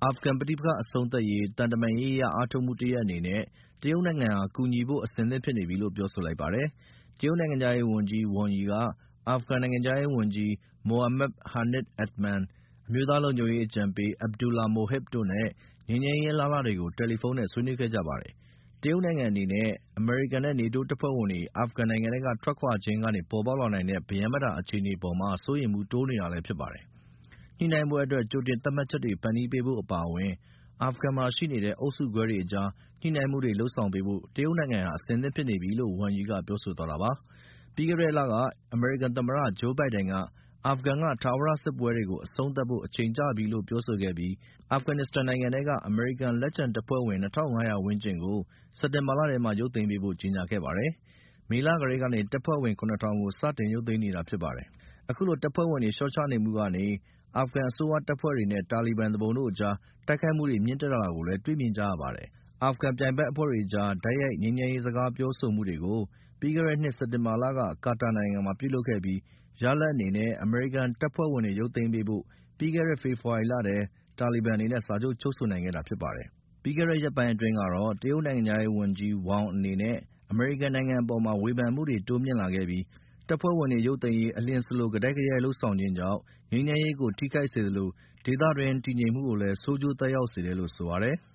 အာဖဂန်ပဋိပက္ခအဆုံးသတ်ရေး သံတမန်ရေးအရ အားထုတ်မှုတရပ်အနေနဲ့ တရုတ်နိုင်ငံဟာ ကူညီဖို့ အဆင်သင့်ဖြစ်နေပြီလို့ ပြောဆိုလိုက်ပါတယ်။ တရုတ်နိုင်ငံခြားရေးဝန်ကြီး Wang Yi က အာဖဂန်နိုင်ငံခြားရေးဝန်ကြီး Mohammad Hanif Atman ၊ အမျိုးသားလုံခြုံရေးအကြံပေး Abdullah Mohib တို့နဲ့ ငြိမ်းချမ်းရေးအလားအလာတွေကို တယ်လီဖုန်းနဲ့ ဆွေးနွေးခဲ့ကြပါတယ်။ တရုတ်နိုင်ငံအနေနဲ့ အမေရိကန်နဲ့ နေတိုးတပ်ဖွဲ့ဝင်တွေ အာဖဂန်နိုင်ငံထဲက ထွက်ခွာခြင်းကနေ ပေါ်ပေါက်လာနိုင်တဲ့ ပရမ်းပတာအခြေအနေအပေါ် စိုးရိမ်မှုတိုးနေတာလည်း ဖြစ်ပါတယ်။ ညှိနှိုင်းပွဲအတွက် ကြိုတင်သတ်မှတ်ချက်တွေ ဖန်တီးပေးဖို့အပါအဝင် အာဖဂန်မှာရှိနေတဲ့ အုပ်စုခွဲတွေအကြား ညှိနှိုင်းမှုတွေ လုပ်ဆောင်ပေးဖို့ တရုတ်နိုင်ငံဟာ အဆင်သင့်ဖြစ်နေပြီလို့ Wang Yi က ပြောဆိုသွားတာပါ။ ပြီးခဲ့တဲ့လက အမေရိကန်သမ္မတ Joe Biden က အာဖဂန်က ထာဝရစစ်ပွဲတွေကို အဆုံးသတ်ဖို့ အချိန်ကျပြီလို့ ပြောဆိုခဲ့ပြီး အာဖဂန်နစ္စတန်နိုင်ငံထဲက အမေရိကန်လက်ကျန်တပ်ဖွဲ့ဝင် ၂၅၀၀ ဝန်းကျင်ကို စက်တင်ဘာလထဲမှာ ရုပ်သိမ်းပေးဖို့ ကြေညာခဲ့ပါတယ်။ မေလကတည်းကနေ တပ်ဖွဲ့ဝင် ၇,၀၀၀ ကို စတင်ရုပ်သိမ်းနေတာဖြစ်ပါတယ်။ အခုလို တပ်ဖွဲ့ဝင်တွေ လျှော့ချနေမှုကနေ အာဖဂန်အစိုးရတပ်ဖွဲ့တွေနဲ့ တာလီဘန်သူပုန်တို့အကြား တိုက်ခိုက်မှုတွေ မြင့်တက်လာတာကိုလည်း တွေ့မြင်ကြရပါတယ်။ အာဖဂန်ပြိုင်ဘက်အဖွဲ့တွေအကြား တိုက်ရိုက် ငြိမ်းချမ်းရေးစကားပြောဆိုမှုတွေကို ပြီးခဲ့တဲ့နှစ် စက်တင်ဘာလက ကာတာနိုင်ငံမှာ ပြုလုပ်ခဲ့ပြီး ရလဒ်အနေနဲ့ အမေရိကန်တပ်ဖွဲ့ဝင်တွေ ရုပ်သိမ်းပေးဖို့ ပြီးခဲ့တဲ့ ဖေဖော်ဝါရီလထဲ တာလီဘန်တွေနဲ့ စာချုပ် ချုပ်ဆိုနိုင်ခဲ့တာဖြစ်ပါတယ်။ ပြီးခဲ့တဲ့ ရက်ပိုင်းအတွင်းကတော့ တရုတ်နိုင်ငံခြားရေးဝန်ကြီး Wang အနေနဲ့ အမေရိကန်နိုင်ငံအပေါ် ဝေဖန်မှုတွေ တိုးမြင့်လာခဲ့ပြီး တပ်ဖွဲ့ဝင်တွေ ရုပ်သိမ်းရေး အလျင်စလို ကတိုက်ကရိုက် လုပ်ဆောင်ခြင်းကြောင့် ငြိမ်းချမ်းရေးကို ထိခိုက်စေသလို ဒေသတွင်း တည်ငြိမ်မှုကိုလည်း ဆိုးကျိုးသက်ရောက်စေတယ်လို့ ဆိုပါတယ်။